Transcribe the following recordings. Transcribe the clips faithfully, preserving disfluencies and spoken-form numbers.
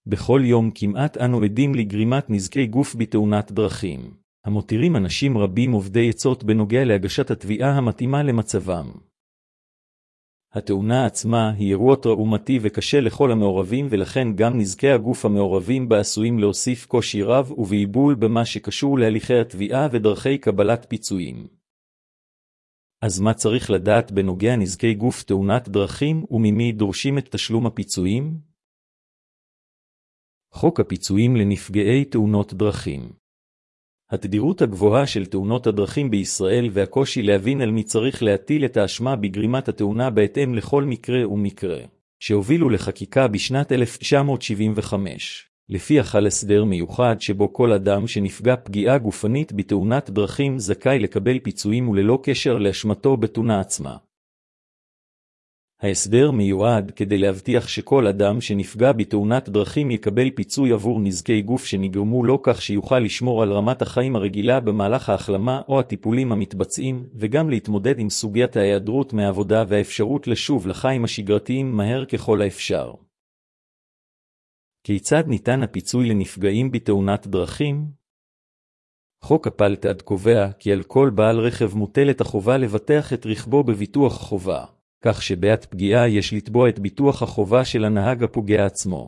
בכל יום כמעט אנו עדים לגרימת נזקי גוף בתאונת דרכים, המותירים אנשים רבים עובדי עצות בנוגע להגשת התביעה המתאימה למצבם. התאונה עצמה היא אירוע טראומטי וקשה לכל המעורבים, ולכן גם נזקי הגוף המעורבים בה עשויים להוסיף קושי רב ובלבול במה שקשור להליכי התביעה ודרכי קבלת פיצויים. אז מה צריך לדעת בנוגע נזקי גוף תאונת דרכים וממי דורשים את תשלום הפיצויים? חוק הפיצויים לנפגעי תאונות דרכים. התדירות הגבוהה של תאונות הדרכים בישראל והקושי להבין על מי צריך להטיל את האשמה בגרימת התאונה בהתאם לכל מקרה ומקרה, שהובילו לחקיקה בשנת אלף תשע מאות שבעים וחמש, לפי החל הסדר מיוחד שבו כל אדם שנפגע פגיעה גופנית בתאונת דרכים זכאי לקבל פיצויים וללא קשר לאשמתו בתאונה עצמה. ההסדר מיועד כדי להבטיח שכל אדם שנפגע בתאונת דרכים יקבל פיצוי עבור נזקי גוף שנגרמו לו, כך שיוכל לשמור על רמת החיים הרגילה במהלך ההחלמה או הטיפולים המתבצעים, וגם להתמודד עם סוגיית ההיעדרות מהעבודה והאפשרות לשוב לחיים השגרתיים מהר ככל האפשר. כיצד ניתן הפיצוי לנפגעים בתאונת דרכים? חוק הפלת"ד קובע כי על כל בעל רכב מוטלת החובה לבטח את רכבו בביטוח חובה, כך שבעת פגיעה יש לתבוע את ביטוח החובה של הנהג הפוגע עצמו.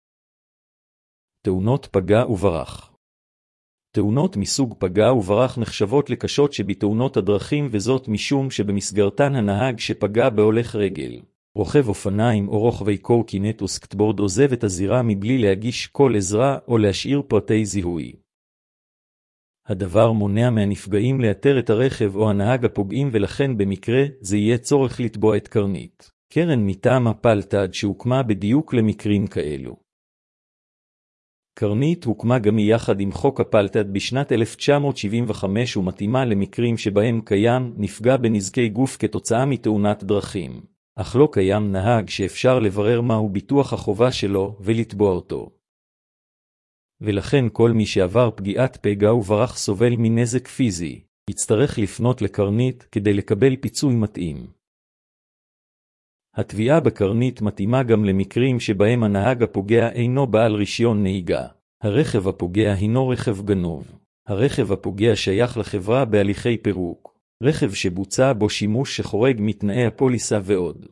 תאונות פגע וברח. תאונות מסוג פגע וברח נחשבות לקשות שבתאונות הדרכים, וזאת משום שבמסגרתן הנהג שפגע בהולך רגל, רוכב אופניים או רוכבי קורקינט או סקטבורד עוזב את הזירה מבלי להגיש כל עזרה או להשאיר פרטי זיהוי. הדבר מונע מהנפגעים לאתר את הרכב או הנהג הפוגעים, ולכן במקרה זה יהיה צורך לתבוע את קרנית, קרן מטעם הפלת"ד שהוקמה בדיוק למקרים כאלו. קרנית הוקמה גם יחד עם חוק הפלת"ד בשנת אלף תשע מאות שבעים וחמש ומתאימה למקרים שבהם קיים נפגע בנזקי גוף כתוצאה מתאונת דרכים, אך לא קיים נהג שאפשר לברר מהו ביטוח החובה שלו ולתבוע אותו. ולכן כל מי שעבר פגיעת פגע וברח סובל מנזק פיזי, יצטרך לפנות לקרנית כדי לקבל פיצוי מתאים. התביעה בקרנית מתאימה גם למקרים שבהם הנהג הפוגע אינו בעל רישיון נהיגה, הרכב הפוגע הינו רכב גנוב, הרכב הפוגע שייך לחברה בהליכי פירוק, רכב שבוצע בו שימוש שחורג מתנאי הפוליסה ועוד.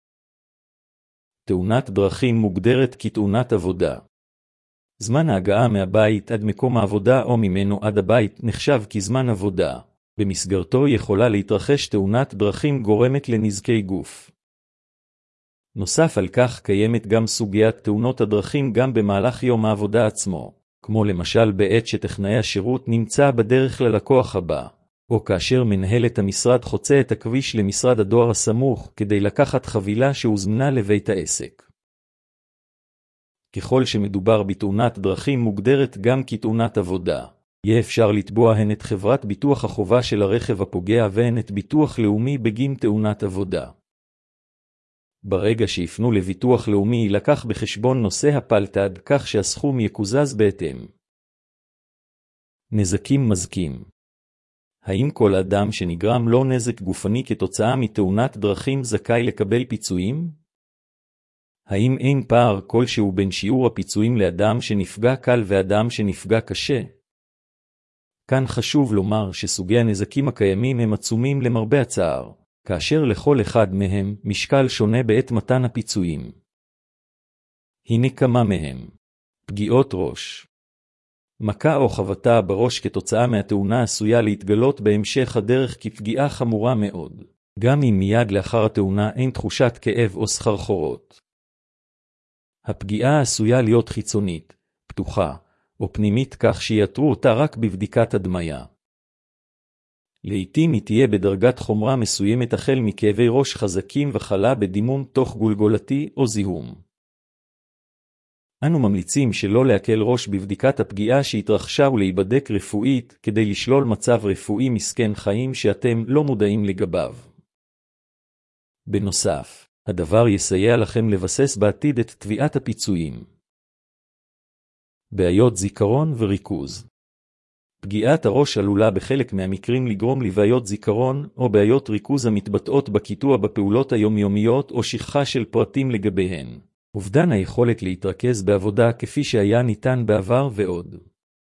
תאונת דרכים מוגדרת כתאונת עבודה. זמן ההגעה מהבית עד מקום העבודה או ממנו עד הבית נחשב כזמן עבודה. במסגרתו יכולה להתרחש תאונת דרכים גורמת לנזקי גוף. נוסף על כך קיימת גם סוגיית תאונות הדרכים גם במהלך יום העבודה עצמו, כמו למשל בעת שטכנאי השירות נמצא בדרך ללקוח הבא, או כאשר מנהלת המשרד חוצה את הכביש למשרד הדואר הסמוך כדי לקחת חבילה שהוזמנה לבית העסק. ככל שמדובר בתאונת דרכים מוגדרת גם כתאונת עבודה, יהיה אפשר לתבוע הן את חברת ביטוח החובה של הרכב הפוגע והן את ביטוח לאומי בגין תאונת עבודה. ברגע שיפנו לביטוח לאומי יילקח בחשבון נושא הפלת"ד כך שהסכום יקוזז בהתאם. נזקים מזכים. האם כל אדם שנגרם לו נזק גופני כתוצאה מתאונת דרכים זכאי לקבל פיצויים? האם אין פער כלשהו בין שיעור הפיצויים לאדם שנפגע קל ואדם שנפגע קשה? כאן חשוב לומר שסוגי הנזקים הקיימים הם עצומים למרבה הצער, כאשר לכל אחד מהם משקל שונה בעת מתן הפיצויים. הנה כמה מהם. פגיעות ראש. מכה או חבטה בראש כתוצאה מהתאונה עשויה להתגלות בהמשך הדרך כפגיעה חמורה מאוד, גם אם מיד לאחר התאונה אין תחושת כאב או סחרחורות. הפגיעה עשויה להיות חיצונית, פתוחה, או פנימית כך שיאתרו אותה רק בבדיקת הדמיה. לעתים היא תהיה בדרגת חומרה מסוימת החל מכאבי ראש חזקים וחלה בדימום תוך גולגולתי או זיהום. אנו ממליצים שלא להקל ראש בבדיקת הפגיעה שהתרחשה ולהיבדק רפואית כדי לשלול מצב רפואי מסכן חיים שאתם לא מודעים לגביו. בנוסף, הדבר יסייע לכם לבסס בעתיד את תביעת הפיצויים. בעיות זיכרון וריכוז. פגיעת הראש עלולה בחלק מהמקרים לגרום לבעיות זיכרון או בעיות ריכוז המתבטאות בקיטוע בפעולות היומיומיות או שכחה של פרטים לגביהן. אובדן היכולת להתרכז בעבודה כפי שהיה ניתן בעבר ועוד.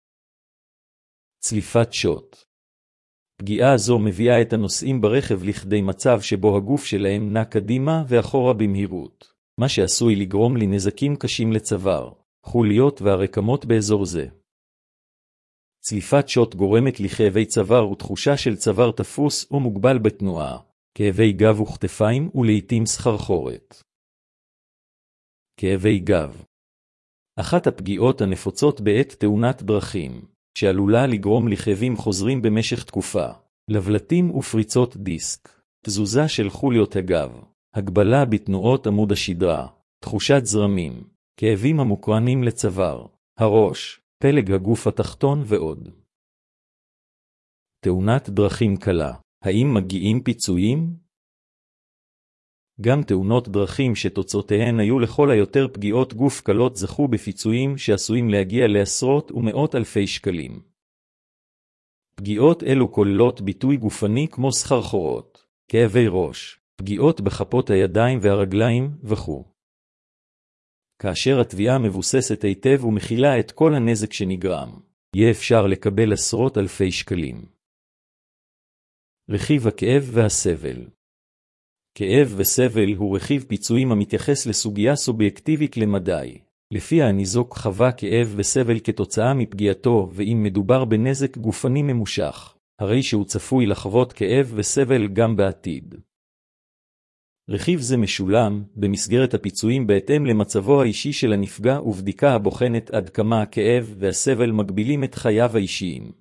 צליפת שוט. פגיעה זו מביאה את הנוסעים ברכב לכדי מצב שבו הגוף שלהם נע קדימה ואחורה במהירות, מה שעשוי לגרום לנזקים קשים לצוואר, חוליות והרקמות באזור זה. צליפת שוט גורמת לכאבי צוואר ותחושה של צוואר תפוס או מוגבל בתנועה, כאבי גב וכתפיים ולעיתים סחרחורת. כאבי גב. אחת הפגיעות הנפוצות בעת תאונת דרכים, שעלולה לגרום לכאבים חוזרים במשך תקופה, לבלטים ופריצות דיסק, תזוזה של חוליות הגב, הגבלה בתנועות עמוד השדרה, תחושת זרמים, כאבים המוקרנים לצוואר, הראש, פלג הגוף התחתון ועוד. תאונת דרכים קלה. האם מגיעים פיצויים? גם תאונות דרכים שתוצאותיהן היו לכל היותר פגיעות גוף קלות זכו בפיצויים שעשויים להגיע לעשרות ומאות אלפי שקלים. פגיעות אלו כוללות ביטוי גופני כמו סחרחורות, כאבי ראש, פגיעות בכפות הידיים והרגליים וכו'. כאשר התביעה מבוססת היטב ומכילה את כל הנזק שנגרם, יהיה אפשר לקבל עשרות אלפי שקלים. רכיב הכאב והסבל. כאב וסבל הוא רכיב פיצויים המתייחס לסוגיה סובייקטיבית למדי, לפיה הניזוק חווה כאב וסבל כתוצאה מפגיעתו, ואם מדובר בנזק גופני ממושך, הרי שהוא צפוי לחוות כאב וסבל גם בעתיד. רכיב זה משולם במסגרת הפיצויים בהתאם למצבו האישי של הנפגע ובדיקה הבוחנת עד כמה הכאב והסבל מגבילים את חייו האישיים.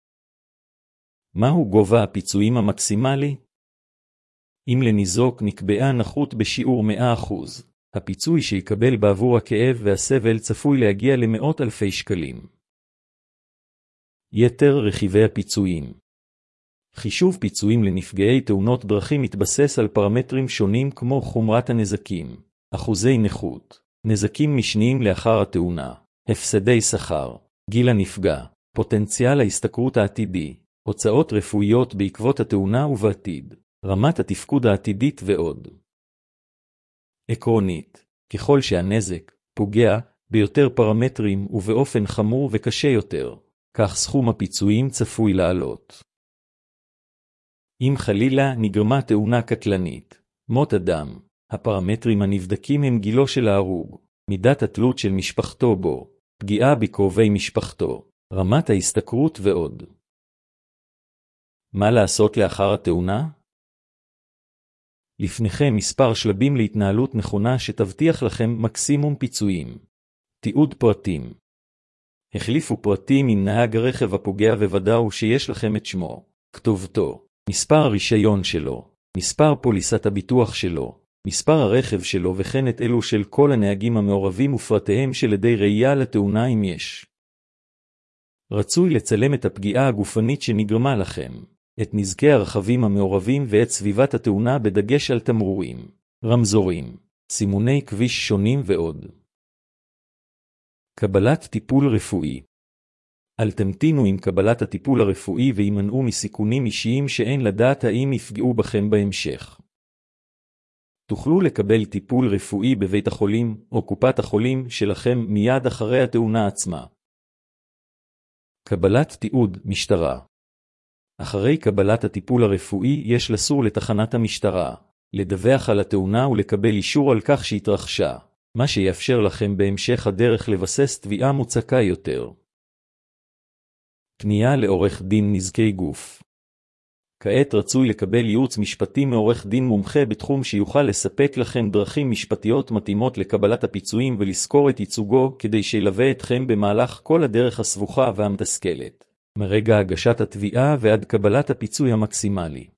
מהו גובה הפיצויים המקסימלי? אם לניזוק נקבעה נכות בשיעור מאה אחוז, הפיצוי שיקבל בעבור הכאב והסבל צפוי להגיע למאות אלפי שקלים. יתר רכיבי הפיצויים. חישוב פיצויים לנפגעי תאונות דרכים מתבסס על פרמטרים שונים כמו חומרת הנזקים, אחוזי נכות, נזקים משניים לאחר התאונה, הפסדי שכר, גיל הנפגע, פוטנציאל ההשתכרות העתידי, הוצאות רפואיות בעקבות התאונה ובעתיד, רמת התפקוד העתידית ועוד. עקרונית, ככל שהנזק פוגע ביותר פרמטרים ובאופן חמור וקשה יותר, כך סכום הפיצויים צפוי לעלות. אם חלילה נגרמה תאונה קטלנית, מות אדם, הפרמטרים הנבדקים הם גילו של ההרוג, מידת התלות של משפחתו בו, פגיעה בקרובי משפחתו, רמת ההשתכרות ועוד. מה לעשות לאחר התאונה? לפניכם מספר שלבים להתנהלות נכונה שתבטיח לכם מקסימום פיצויים. תיעוד פרטים. החליפו פרטים עם נהג הרכב הפוגע וודאו שיש לכם את שמו, כתובתו, מספר הרישיון שלו, מספר פוליסת הביטוח שלו, מספר הרכב שלו וכן את אלו של כל הנהגים המעורבים ופרטיהם של עדי ראייה לתאונה אם יש. רצוי לצלם את הפגיעה הגופנית שנגרמה לכם, את נזקי הרכבים המעורבים ואת סביבת התאונה בדגש על תמרורים, רמזורים, סימוני כביש שונים ועוד. קבלת טיפול רפואי. אל תמתינו עם קבלת הטיפול הרפואי וימנעו מסיכונים אישיים שאין לדעת האם יפגעו בכם בהמשך. תוכלו לקבל טיפול רפואי בבית החולים או קופת החולים שלכם מיד אחרי התאונה עצמה. קבלת תיעוד משטרה. אחרי קבלת הטיפול הרפואי יש לסור לתחנת המשטרה, לדווח על התאונה ולקבל אישור על כך שהתרחשה, מה שיאפשר לכם בהמשך הדרך לבסס תביעה מוצקה יותר. פנייה לעורך דין נזקי גוף. כעת רצוי לקבל ייעוץ משפטי מעורך דין מומחה בתחום שיוכל לספק לכם דרכים משפטיות מתאימות לקבלת הפיצויים ולזכור את ייצוגו כדי שילווה אתכם במהלך כל הדרך הסבוכה והמתסכלת, מרגע הגשת התביעה ועד קבלת הפיצוי המקסימלי.